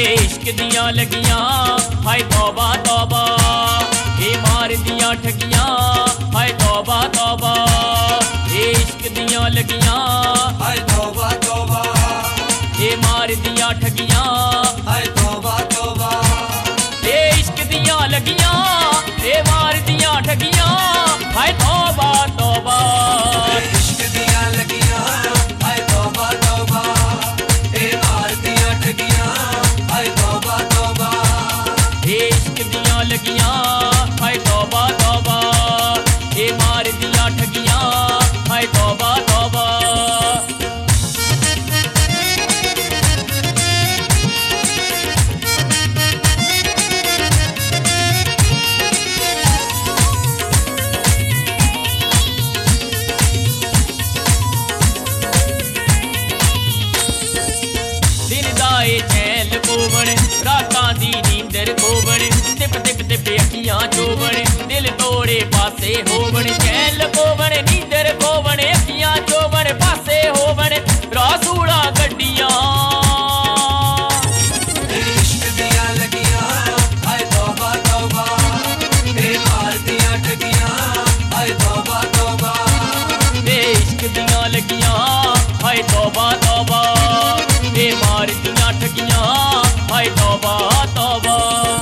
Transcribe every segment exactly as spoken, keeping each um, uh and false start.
इश्क दियां लगियां हाय तौबा तौबा, ये मार दियां ठगियां हाय तौबा तौबा, ये इश्क दियां लगियां हाय तौबा तौबा, ये मार दियां ठगियां हाय तौबा तौबा, ये इश्क दियां लगियां ये मार दियां ठगियां हाय तौबा तौबा। इश्क दियां लगियां हाय तौबा तौबा, ये मार दियां ठगियां हाय तौबा तौबा, ये इश्क दियां लगियां हाय तौबा तौबा, ये मार दियां ठगियां हाय तौबा तौबा। चैन कोवण रातां दी नींदर कोवण, तिप तिप तिप अखियां चोवण, दिल तोड़े पासे होवण, चैन कोवण नींदर कोवण, अखियां चोवण पासे होवण, रासूड़ा गड्डियां। इश्क दियां लगियां हाय तौबा तौबा, ये मार दियां ठगियां हाय तौबा तौबा, ये इश्क दियां लगियां हाय तौबा तौबा, ये मार दियां ठगियां हाय तौबा तौबा।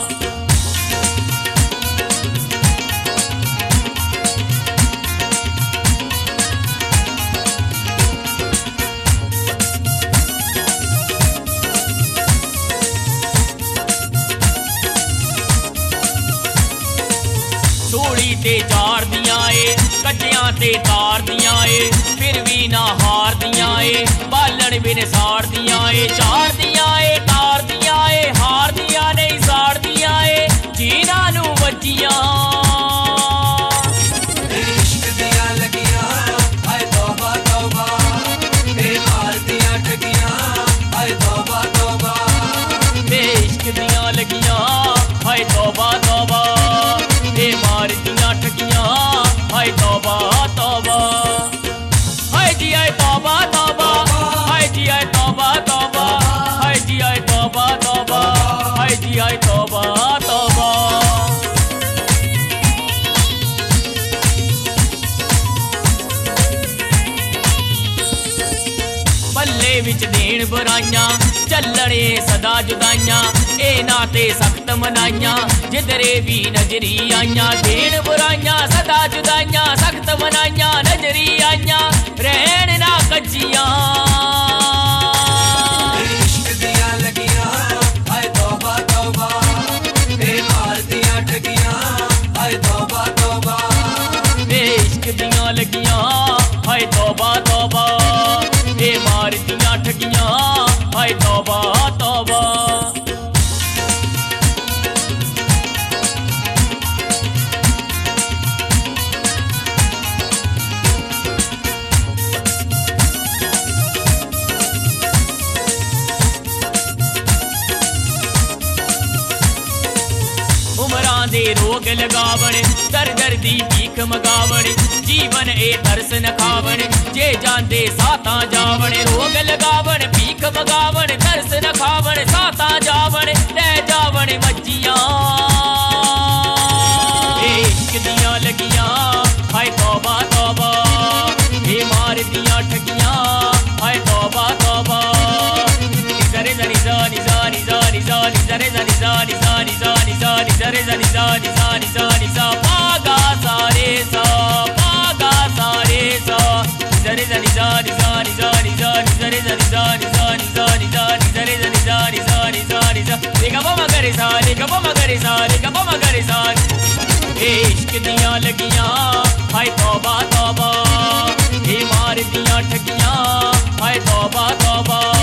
सूली ते चार दियां ए कच्चियां ते तार दियां ए, फिर भी ना हार दियां ए, बालन बिन साड़ दियां ए, चार दियां ए तार दियां ए, हार दियां नहीं साड़ दियां ए, जीना नू बच्चियां। इश्क दियां लगियां हाय तौबा तौबा, ये मार दियां ठगियां हाय तौबा तौबा, ये इश्क दियां लगियां हाय तौबा तौबा, ये मार दियां ठगियां हाय तौबा तौबा। हाय जी हाय तौबा तौबा, हाय जी हाय तौबा तौबा, हाय जी हाय तौबा तौबा, हाय जी हाय तौबा तौबा। पल्ले विच देन बुराइयां चलने सदा जुदाइयां, ए नाते सख्त मनाइयां जिधरे भी नजरी आइयां, देन बुराइयां सदा जुदाइयां सख्त मनाइयां नजरी आइयां, रहन ना कच्चियां। इश्क दियां लगियां हाय तौबा तौबा, ये मार दियां ठगियां हाय तौबा तौबा, ये इश्क दियां लगियां हाय तौबा तौबा, ये मार दियां ठगियां हाय तौबा तौबा। उमरां दे रोग लगावण दर दर दी भीख मगावण, जीवन ए तरस न खावण, जे जांदे सातां जावण, रोग लगावण भीख मगावण तरस न खावण, सातां जावण रह जावण मज्जियां। इश्क दियां लगियां हाय तौबा तौबा, ये मार दियां ठगियां हाय तौबा तौबा। निज़रे ज़ निज़ा निज़ा निज़ा निज़ा निज़रे ज़ निज़ा निज़ा निज़ा निज़ा निज़रे ज़ निज़ा निज़ा निज़ा निज़ा, पागा सारे सा पागा सारे सा, निज़रे ज़ निज़ा निज़ा निज़ा निज़ा निज़रे ज़ निज़ा निज़ा निज़ा निज़ा निज़रे ज़ निज़ा निज़ा निज़ा निज़ा, रे गा मा गा रे सा रे गा मा गा रे सा रे गा मा गा रे सा। इश्क दियां लगियां हाय तौबा तौबा, ये मार दियां ठगियां हाय तौबा तौबा।